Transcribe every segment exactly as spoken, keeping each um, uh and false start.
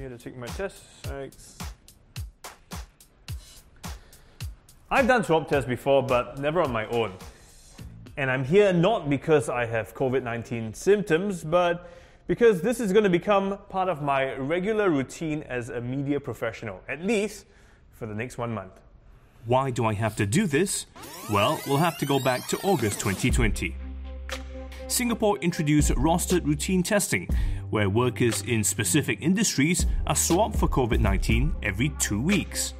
Here to take my test. Thanks. I've done swab tests before, but never on my own. And I'm here not because I have COVID nineteen symptoms, but because this is going to become part of my regular routine as a media professional, at least for the next one month. Why do I have to do this? Well, we'll have to go back to August twenty twenty. Singapore introduced rostered routine testing, where workers in specific industries are swabbed for COVID nineteen every two weeks.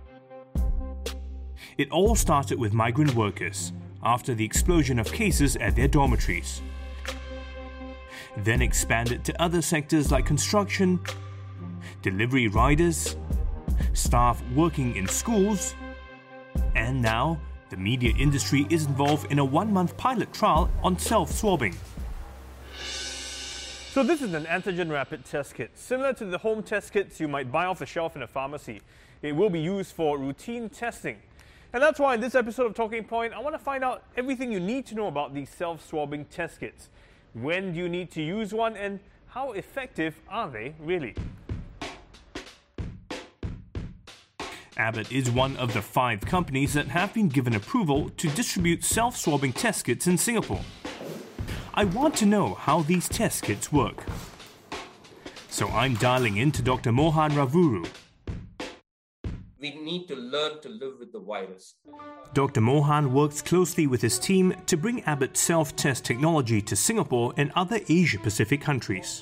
It all started with migrant workers, after the explosion of cases at their dormitories. Then expanded to other sectors like construction, delivery riders, staff working in schools, and now the media industry is involved in a one-month pilot trial on self-swabbing. So this is an antigen rapid test kit, similar to the home test kits you might buy off the shelf in a pharmacy. It will be used for routine testing. And that's why in this episode of Talking Point, I want to find out everything you need to know about these self-swabbing test kits. When do you need to use one, and how effective are they really? Abbott is one of the five companies that have been given approval to distribute self-swabbing test kits in Singapore. I want to know how these test kits work. So I'm dialing in to Doctor Mohan Ravuru. We need to learn to live with the virus. Doctor Mohan works closely with his team to bring Abbott's self-test technology to Singapore and other Asia-Pacific countries.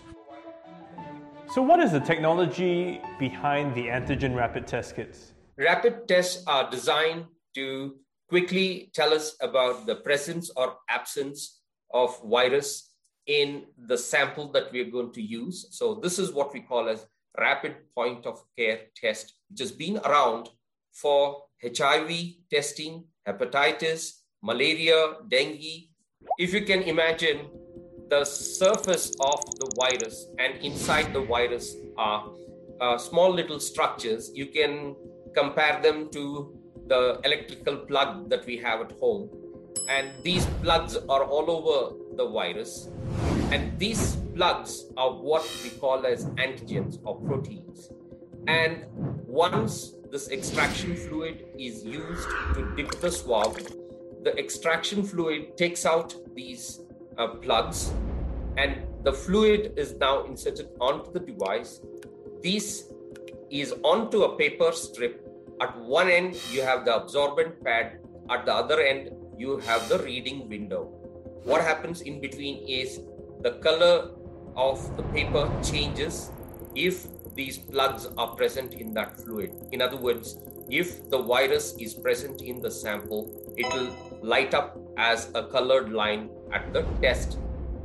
So what is the technology behind the antigen rapid test kits? Rapid tests are designed to quickly tell us about the presence or absence of virus in the sample that we are going to use. So this is what we call as rapid point of care test, which has been around for H I V testing, hepatitis, malaria, dengue. If you can imagine the surface of the virus, and inside the virus are uh, small little structures, you can compare them to the electrical plug that we have at home. And these plugs are all over the virus. And these plugs are what we call as antigens or proteins. And once this extraction fluid is used to dip the swab, the extraction fluid takes out these uh, plugs, and the fluid is now inserted onto the device. This is onto a paper strip. At one end, you have the absorbent pad. At the other end, you have the reading window. What happens in between is the color of the paper changes if these plugs are present in that fluid. In other words, if the virus is present in the sample, it will light up as a colored line at the test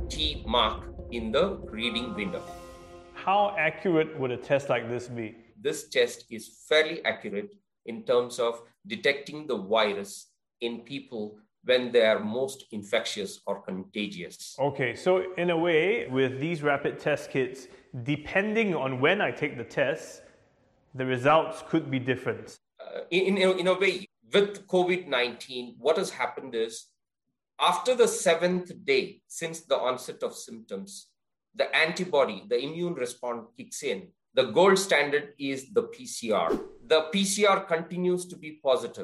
T mark in the reading window. How accurate would a test like this be? This test is fairly accurate in terms of detecting the virus in people when they are most infectious or contagious. Okay, so in a way, with these rapid test kits, depending on when I take the test, the results could be different. Uh, in, in, in a way, with COVID nineteen, what has happened is, after the seventh day since the onset of symptoms, the antibody, the immune response kicks in. The gold standard is the P C R. The P C R continues to be positive.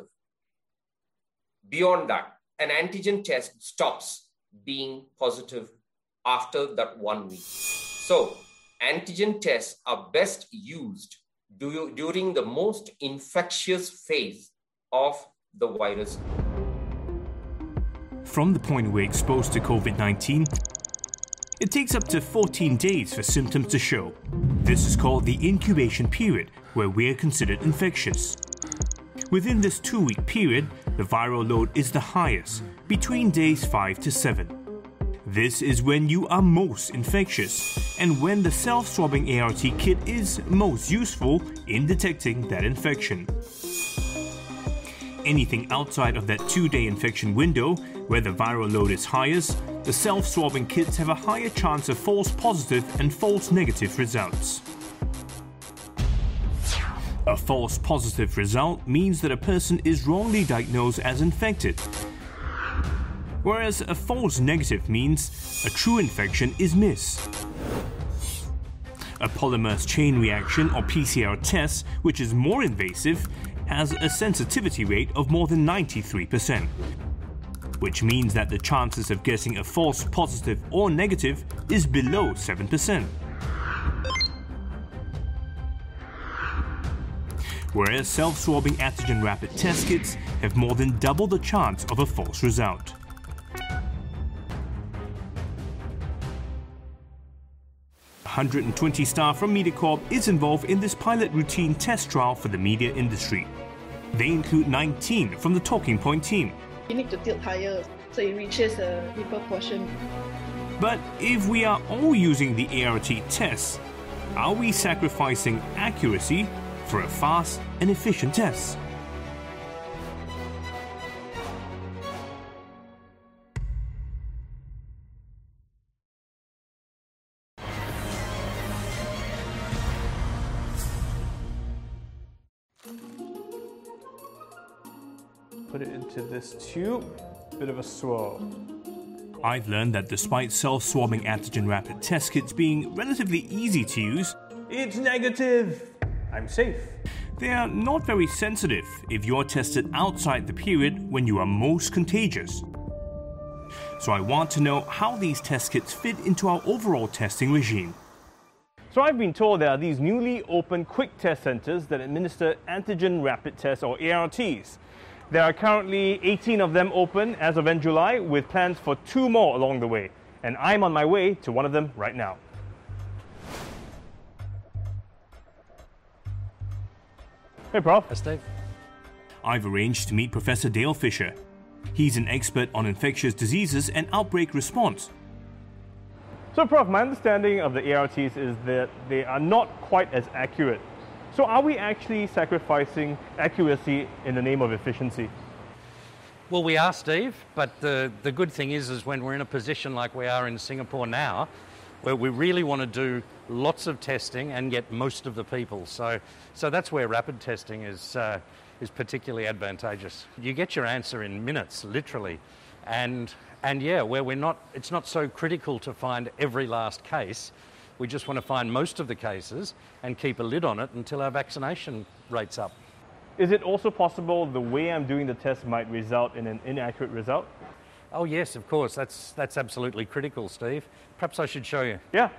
Beyond that, an antigen test stops being positive after that one week. So, antigen tests are best used do, during the most infectious phase of the virus. From the point we're exposed to COVID nineteen, it takes up to fourteen days for symptoms to show. This is called the incubation period, where we're considered infectious. Within this two-week period, the viral load is the highest, between days five to seven. This is when you are most infectious, and when the self-swabbing A R T kit is most useful in detecting that infection. Anything outside of that two-day infection window, where the viral load is highest, the self-swabbing kits have a higher chance of false positive and false negative results. A false positive result means that a person is wrongly diagnosed as infected, whereas a false negative means a true infection is missed. A polymerase chain reaction or P C R test, which is more invasive, has a sensitivity rate of more than ninety-three percent, which means that the chances of getting a false positive or negative is below seven percent. Whereas self-swabbing antigen rapid test kits have more than double the chance of a false result. one hundred twenty staff from MediaCorp is involved in this pilot routine test trial for the media industry. They include nineteen from the Talking Point team. You need to tilt higher so it reaches the nipple portion. But if we are all using the A R T test, are we sacrificing accuracy for a fast and efficient test? Put it into this tube, bit of a swirl. I've learned that despite self-swabbing antigen rapid test kits being relatively easy to use, It's negative! I'm safe. they are not very sensitive if you're tested outside the period when you are most contagious. So I want to know how these test kits fit into our overall testing regime. So I've been told there are these newly opened quick test centers that administer antigen rapid tests or A R Ts. There are currently eighteen of them open as of end July, with plans for two more along the way. And I'm on my way to one of them right now. Hey, Prof. Yes, Dave. I've arranged to meet Professor Dale Fisher. He's an expert on infectious diseases and outbreak response. So, Prof, my understanding of the A R Ts is that they are not quite as accurate. So are we actually sacrificing accuracy in the name of efficiency? Well, we are, Steve, but the, the good thing is, is when we're in a position like we are in Singapore now, where we really want to do lots of testing and get most of the people. So, so that's where rapid testing is, uh, is particularly advantageous. You get your answer in minutes, literally. And, and yeah, where we're not, it's not so critical to find every last case. We just want to find most of the cases and keep a lid on it until our vaccination rate's up. Is it also possible the way I'm doing the test might result in an inaccurate result? Oh yes, of course, that's, that's absolutely critical, Steve. Perhaps I should show you. Yeah.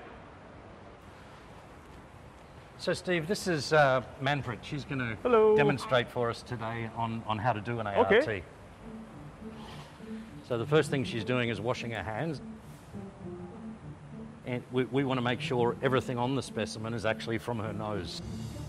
So Steve, this is uh, Manpreet. She's going to Hello. demonstrate for us today on, on how to do an A R T. Okay. So the first thing she's doing is washing her hands. And we, we want to make sure everything on the specimen is actually from her nose.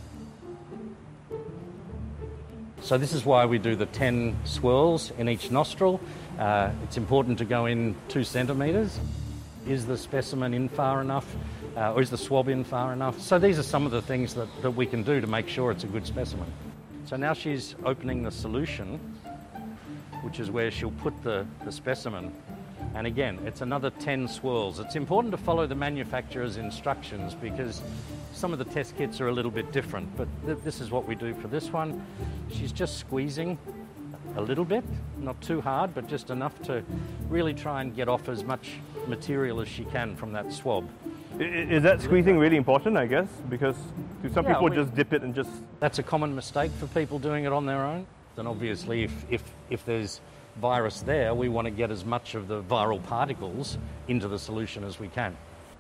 So this is why we do the ten swirls in each nostril. Uh, it's important to go in two centimetres. Is the specimen in far enough? Uh, or is the swab in far enough? So these are some of the things that, that we can do to make sure it's a good specimen. So now she's opening the solution, which is where she'll put the, the specimen. And again, it's another ten swirls. It's important to follow the manufacturer's instructions because some of the test kits are a little bit different, but th this is what we do for this one. She's just squeezing a little bit, not too hard, but just enough to really try and get off as much material as she can from that swab. I- Is that squeezing really important, I guess? Because do some Yeah, people we- just dip it and just... That's a common mistake for people doing it on their own. Then obviously if, if, if there's virus there, we want to get as much of the viral particles into the solution as we can.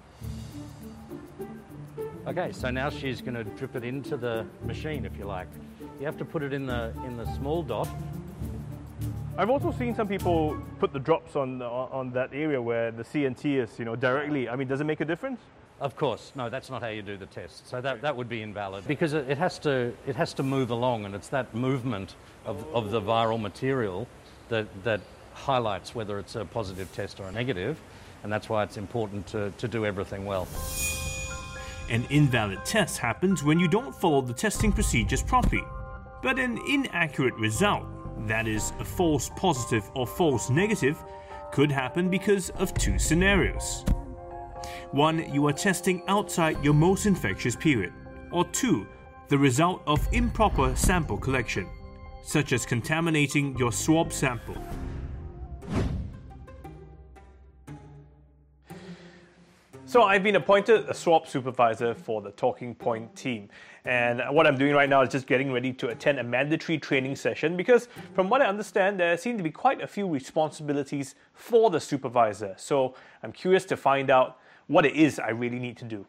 Okay, so now she's going to drip it into the machine, if you like. You have to put it in the in the small dot. I've also seen some people put the drops on on that area where the C N T is, you know, directly. I mean, does it make a difference? Of course, no, that's not how you do the test. So that, that would be invalid because it, it has to it has to move along, and it's that movement of, of the viral material that that highlights whether it's a positive test or a negative, and that's why it's important to, to do everything well. An invalid test happens when you don't follow the testing procedures properly. But an inaccurate result, that is, a false positive or false negative, could happen because of two scenarios. One, you are testing outside your most infectious period. Or two, the result of improper sample collection, such as contaminating your swab sample. So I've been appointed a swab supervisor for the Talking Point team. And what I'm doing right now is just getting ready to attend a mandatory training session because from what I understand, there seem to be quite a few responsibilities for the supervisor. So I'm curious to find out what it is I really need to do.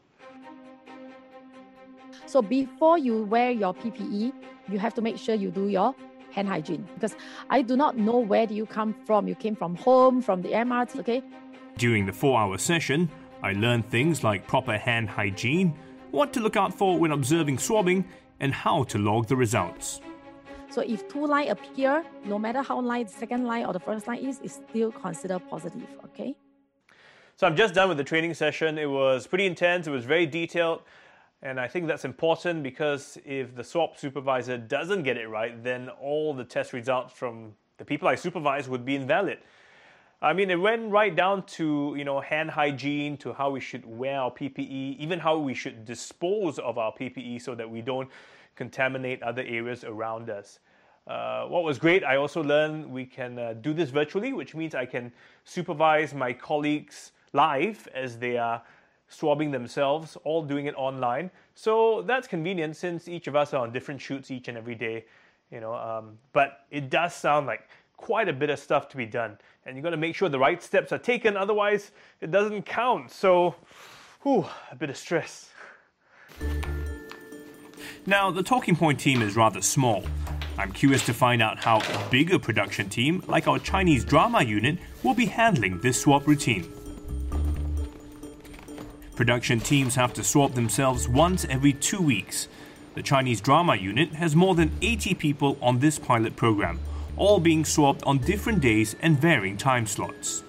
So before you wear your P P E, you have to make sure you do your hand hygiene because I do not know where do you come from. You came from home, from the M R T, okay? During the four-hour session, I learned things like proper hand hygiene, what to look out for when observing swabbing, and how to log the results. So if two lines appear, no matter how line the second line or the first line is, it's still considered positive, okay? So I'm just done with the training session. It was pretty intense, it was very detailed, and I think that's important because if the swab supervisor doesn't get it right, then all the test results from the people I supervise would be invalid. I mean, it went right down to, you know, hand hygiene, to how we should wear our P P E, even how we should dispose of our P P E so that we don't contaminate other areas around us. Uh, what was great, I also learned we can uh, do this virtually, which means I can supervise my colleagues live as they are swabbing themselves, all doing it online. So that's convenient since each of us are on different shoots each and every day, you know. Um, but it does sound like quite a bit of stuff to be done. And you've got to make sure the right steps are taken, otherwise it doesn't count. So, whew, a bit of stress. Now, the Talking Point team is rather small. I'm curious to find out how a bigger production team, like our Chinese drama unit, will be handling this swab routine. Production teams have to swab themselves once every two weeks. The Chinese drama unit has more than eighty people on this pilot program, all being swabbed on different days and varying time slots.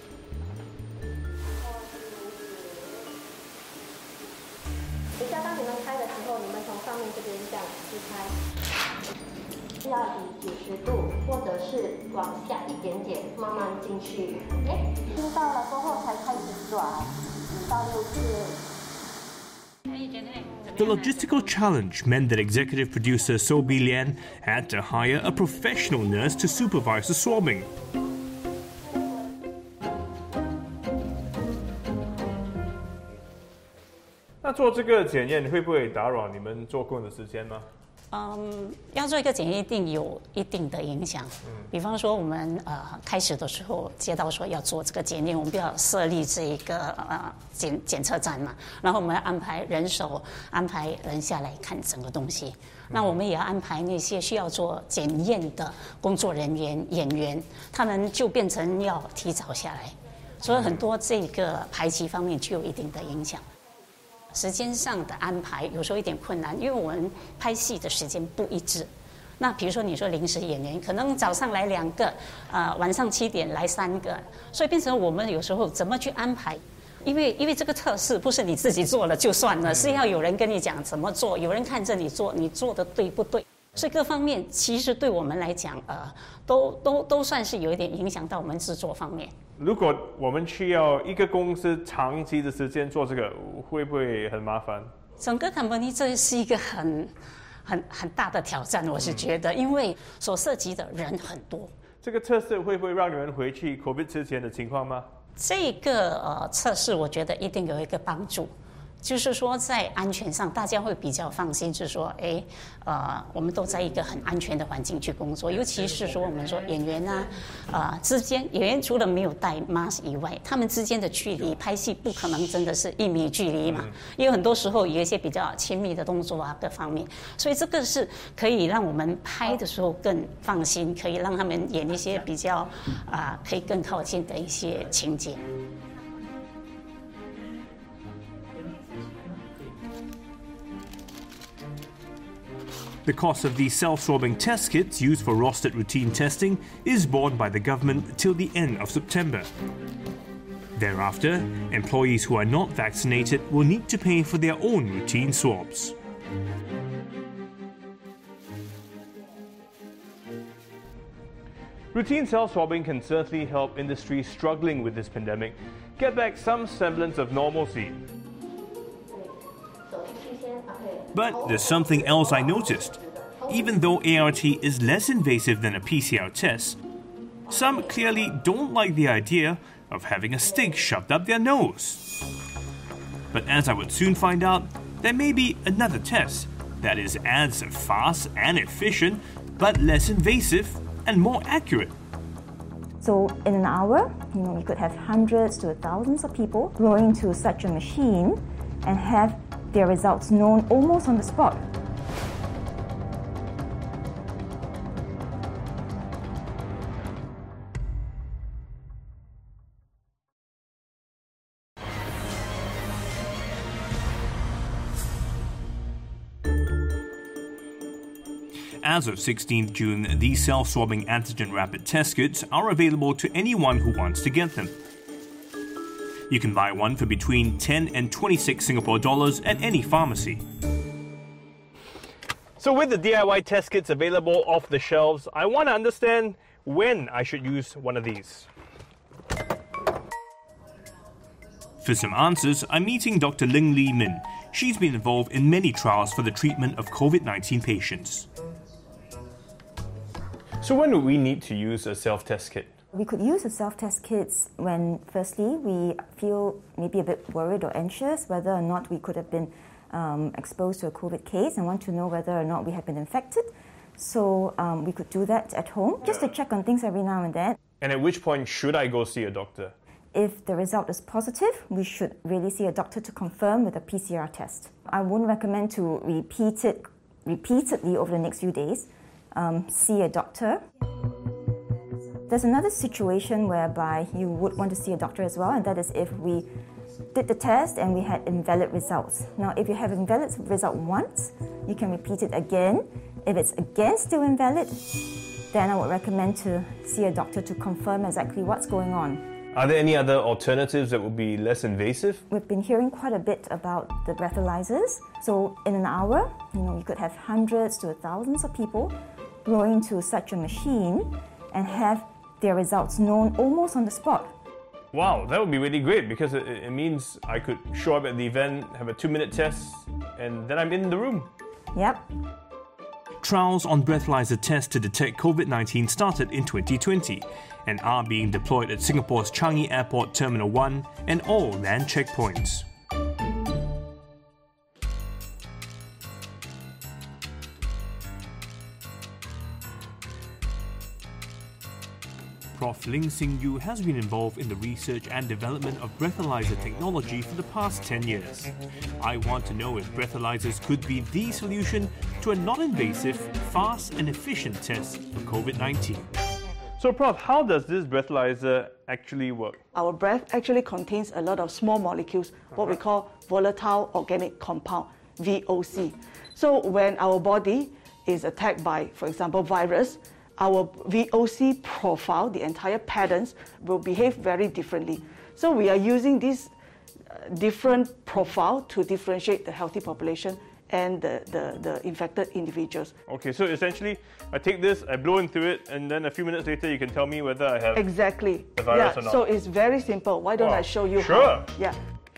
The logistical challenge meant that executive producer So Bi Lian had to hire a professional nurse to supervise the swabbing. 那做这个检验会不会打扰你们做工的时间吗？ 嗯，要做一个检验一定有一定的影响。嗯，比方说我们呃开始的时候接到说要做这个检验，我们就要设立这一个呃检检测站嘛，然后我们要安排人手，安排人下来看整个东西。那我们也要安排那些需要做检验的工作人员、演员，他们就变成要提早下来，所以很多这个排期方面就有一定的影响。 时间上的安排有时候有点困难，因为我们拍戏的时间不一致。那比如说你说临时演员，可能早上来两个，呃，晚上七点来三个，所以变成我们有时候怎么去安排？因为因为这个测试不是你自己做了就算了，是要有人跟你讲怎么做，有人看着你做，你做的对不对？所以各方面其实对我们来讲，呃，都都都算是有一点影响到我们制作方面。 如果我们需要一个公司长期的时间做这个，会不会很麻烦？ 整个 company 这是一个很、很、很大的挑战，我是觉得，因为所涉及的人很多。 这个测试会不会让你们回去 COVID 之前的情况吗？ 这个呃测试，我觉得一定有一个帮助。 就是说，在安全上，大家会比较放心，就是说，哎，呃，我们都在一个很安全的环境去工作，尤其是说，我们说演员啊，呃，之间演员除了没有戴 mask 以外，他们之间的距离，拍戏不可能真的是一米距离嘛，因为很多时候有一些比较亲密的动作啊，各方面，所以这个是可以让我们拍的时候更放心，可以让他们演一些比较啊、呃，可以更靠近的一些情节。 The cost of these self-swabbing test kits used for rostered routine testing is borne by the government till the end of September. Thereafter, employees who are not vaccinated will need to pay for their own routine swabs. Routine self-swabbing can certainly help industries struggling with this pandemic get back some semblance of normalcy. But there's something else I noticed. Even though A R T is less invasive than a P C R test, some clearly don't like the idea of having a stick shoved up their nose. But as I would soon find out, there may be another test that is as fast and efficient, but less invasive and more accurate. So in an hour, you know, you could have hundreds to thousands of people go into such a machine and have their results known almost on the spot. As of sixteenth June, these self-swabbing antigen rapid test kits are available to anyone who wants to get them. You can buy one for between ten and twenty-six Singapore dollars at any pharmacy. So with the D I Y test kits available off the shelves, I want to understand when I should use one of these. For some answers, I'm meeting Doctor Ling Lee Min. She's been involved in many trials for the treatment of COVID nineteen patients. So when do we need to use a self-test kit? We could use the self-test kits when, firstly, we feel maybe a bit worried or anxious whether or not we could have been um, exposed to a COVID case and want to know whether or not we have been infected. So um, we could do that at home, just to check on things every now and then. And at which point should I go see a doctor? If the result is positive, we should really see a doctor to confirm with a P C R test. I wouldn't recommend to repeat it repeatedly over the next few days. Um, see a doctor. There's another situation whereby you would want to see a doctor as well, and that is if we did the test and we had invalid results. Now, if you have an invalid result once, you can repeat it again. If it's again still invalid, then I would recommend to see a doctor to confirm exactly what's going on. Are there any other alternatives that would be less invasive? We've been hearing quite a bit about the breathalyzers. So in an hour, you know, you could have hundreds to thousands of people go into such a machine and have their results known almost on the spot. Wow, that would be really great because it, it means I could show up at the event, have a two-minute test, and then I'm in the room. Yep. Trials on breathalyzer tests to detect COVID nineteen started in twenty twenty and are being deployed at Singapore's Changi Airport Terminal one and all land checkpoints. Professor Ling Sing Yu has been involved in the research and development of breathalyzer technology for the past ten years. I want to know if breathalyzers could be the solution to a non-invasive, fast and efficient test for COVID nineteen. So Prof, how does this breathalyzer actually work? Our breath actually contains a lot of small molecules, what we call volatile organic compound, V O C. So when our body is attacked by, for example, virus, our V O C profile, the entire patterns, will behave very differently. So we are using this uh, different profile to differentiate the healthy population and the, the, the infected individuals. Okay, so essentially, I take this, I blow into it, and then a few minutes later you can tell me whether I have exactly. the virus yeah, or not. So it's very simple. Why don't wow. I show you Sure. how? Yeah.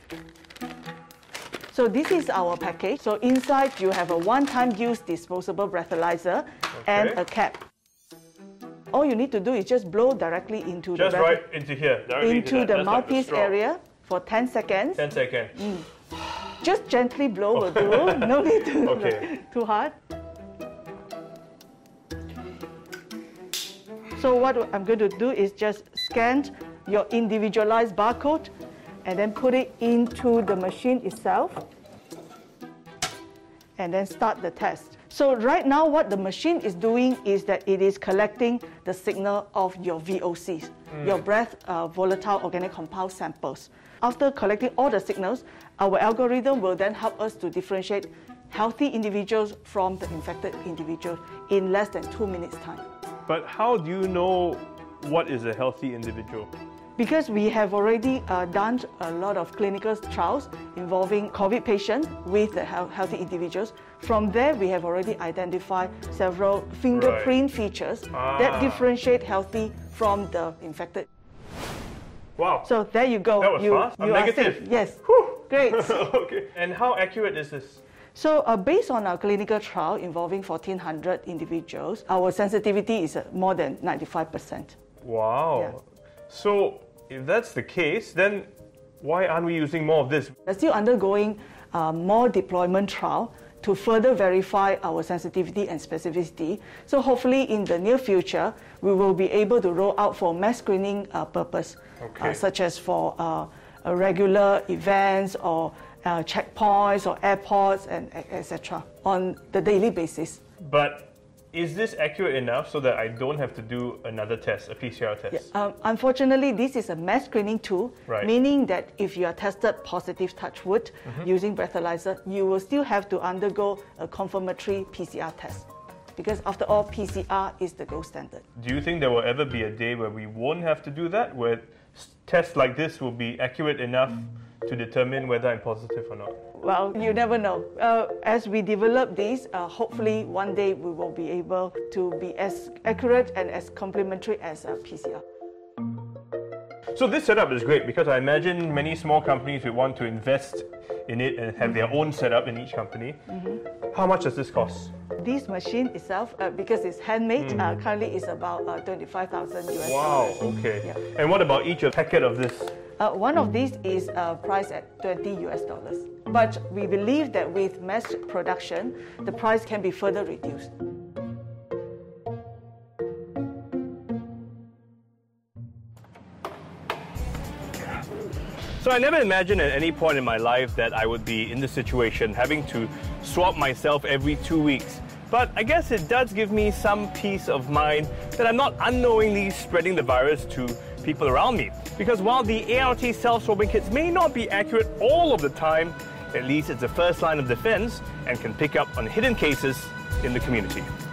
So this is our package. So inside you have a one-time use disposable breathalyzer okay. and a cap. All you need to do is just blow directly into just the right into here, directly into, into the mouthpiece like area for ten seconds. ten seconds. Mm. Just gently blow will do. No need to okay. too hard. So what I'm going to do is just scan your individualized barcode and then put it into the machine itself and then start the test. So right now what the machine is doing is that it is collecting the signal of your V O Cs, mm. your breath uh, volatile organic compound samples. After collecting all the signals, our algorithm will then help us to differentiate healthy individuals from the infected individuals in less than two minutes time. But how do you know what is a healthy individual? Because we have already uh, done a lot of clinical trials involving COVID patients with the he- healthy individuals. From there, we have already identified several fingerprint right. features ah. that differentiate healthy from the infected. Wow. So there you go. That was you, fast. I'm you negative. Are safe. Yes. Whew. Great. Okay. And how accurate is this? So uh, based on our clinical trial involving fourteen hundred individuals, our sensitivity is uh, more than ninety-five percent. Wow. Yeah. So if that's the case, then Why aren't we using more of this? We're still undergoing uh, more deployment trial to further verify our sensitivity and specificity. So hopefully in the near future, we will be able to roll out for mass screening uh, purpose, okay. uh, such as for uh, uh, regular events or uh, checkpoints or airports and et cetera on the daily basis. But is this accurate enough so that I don't have to do another test, a P C R test? Yeah. Um, unfortunately, this is a mass screening tool, right. meaning that if you are tested positive, touch wood, mm-hmm. using breathalyzer, you will still have to undergo a confirmatory P C R test. Because after all, P C R is the gold standard. Do you think there will ever be a day where we won't have to do that, where tests like this will be accurate enough to determine whether I'm positive or not? Well, you never know. Uh, as we develop these, uh, hopefully one day we will be able to be as accurate and as complementary as a P C R. So this setup is great because I imagine many small companies would want to invest in it and have their own setup in each company. Mm-hmm. How much does this cost? This machine itself, uh, because it's handmade, mm. uh, currently is about uh, twenty-five thousand U S Wow, dollars. okay. Yeah. And what about each packet of this? Uh, one of these is uh, priced at twenty U S dollars. But we believe that with mass production, the price can be further reduced. So I never imagined at any point in my life that I would be in this situation, having to swab myself every two weeks. But I guess it does give me some peace of mind that I'm not unknowingly spreading the virus to people around me. Because while the A R T self-swabbing kits may not be accurate all of the time, at least it's the first line of defense and can pick up on hidden cases in the community.